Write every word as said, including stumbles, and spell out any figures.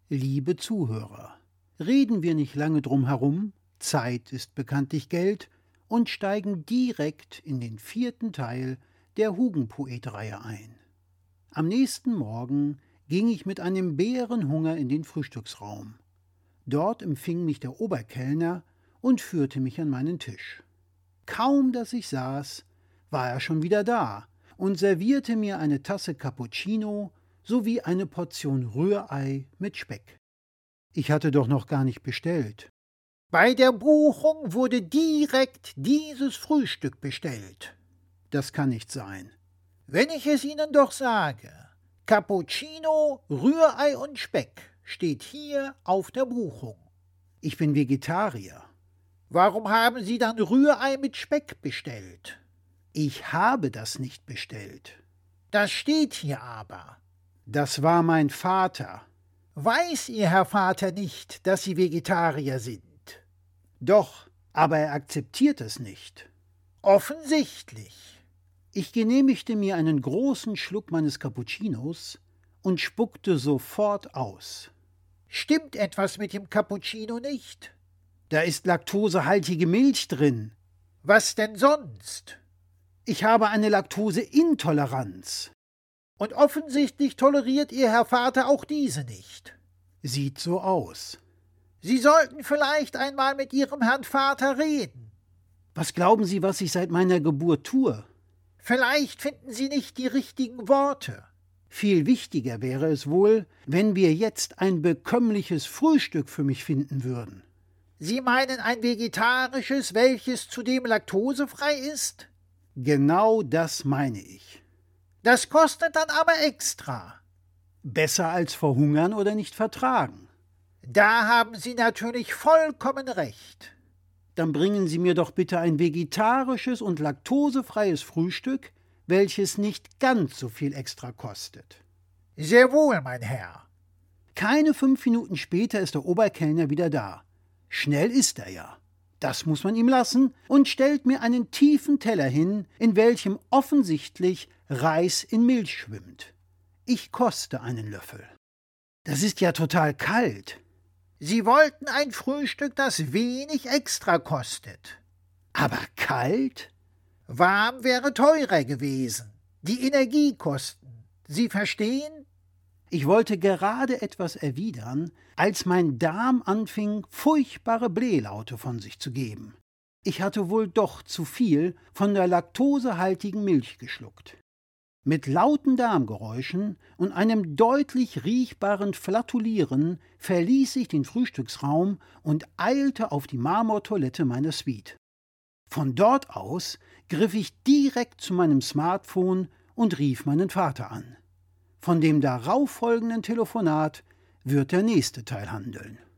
Liebe Zuhörer, reden wir nicht lange drum herum, Zeit ist bekanntlich Geld, und steigen direkt in den vierten Teil der Hugenpoet-Reihe ein. Am nächsten Morgen ging ich mit einem Bärenhunger in den Frühstücksraum. Dort empfing mich der Oberkellner und führte mich an meinen Tisch. Kaum, dass ich saß, war er schon wieder da und servierte mir eine Tasse Cappuccino sowie eine Portion Rührei mit Speck. Ich hatte doch noch gar nicht bestellt. Bei der Buchung wurde direkt dieses Frühstück bestellt. Das kann nicht sein. Wenn ich es Ihnen doch sage, Cappuccino, Rührei und Speck steht hier auf der Buchung. Ich bin Vegetarier. Warum haben Sie dann Rührei mit Speck bestellt? Ich habe das nicht bestellt. Das steht hier aber. Das war mein Vater. Weiß Ihr Herr Vater nicht, dass Sie Vegetarier sind? Doch, aber er akzeptiert es nicht. Offensichtlich. Ich genehmigte mir einen großen Schluck meines Cappuccinos und spuckte sofort aus. Stimmt etwas mit dem Cappuccino nicht? Da ist laktosehaltige Milch drin. Was denn sonst? Ich habe eine Laktoseintoleranz. Und offensichtlich toleriert Ihr Herr Vater auch diese nicht. Sieht so aus. Sie sollten vielleicht einmal mit Ihrem Herrn Vater reden. Was glauben Sie, was ich seit meiner Geburt tue? Vielleicht finden Sie nicht die richtigen Worte. Viel wichtiger wäre es wohl, wenn wir jetzt ein bekömmliches Frühstück für mich finden würden. Sie meinen ein vegetarisches, welches zudem laktosefrei ist? Genau das meine ich. Das kostet dann aber extra. Besser als verhungern oder nicht vertragen. Da haben Sie natürlich vollkommen recht. Dann bringen Sie mir doch bitte ein vegetarisches und laktosefreies Frühstück, welches nicht ganz so viel extra kostet. Sehr wohl, mein Herr. Keine fünf Minuten später ist der Oberkellner wieder da. Schnell ist er ja. Das muss man ihm lassen, und stellt mir einen tiefen Teller hin, in welchem offensichtlich Reis in Milch schwimmt. Ich koste einen Löffel. Das ist ja total kalt. Sie wollten ein Frühstück, das wenig extra kostet. Aber kalt? Warm wäre teurer gewesen. Die Energiekosten. Sie verstehen? Ich wollte gerade etwas erwidern, als mein Darm anfing, furchtbare Blählaute von sich zu geben. Ich hatte wohl doch zu viel von der laktosehaltigen Milch geschluckt. Mit lauten Darmgeräuschen und einem deutlich riechbaren Flatulieren verließ ich den Frühstücksraum und eilte auf die Marmortoilette meiner Suite. Von dort aus griff ich direkt zu meinem Smartphone und rief meinen Vater an. Von dem darauffolgenden Telefonat wird der nächste Teil handeln.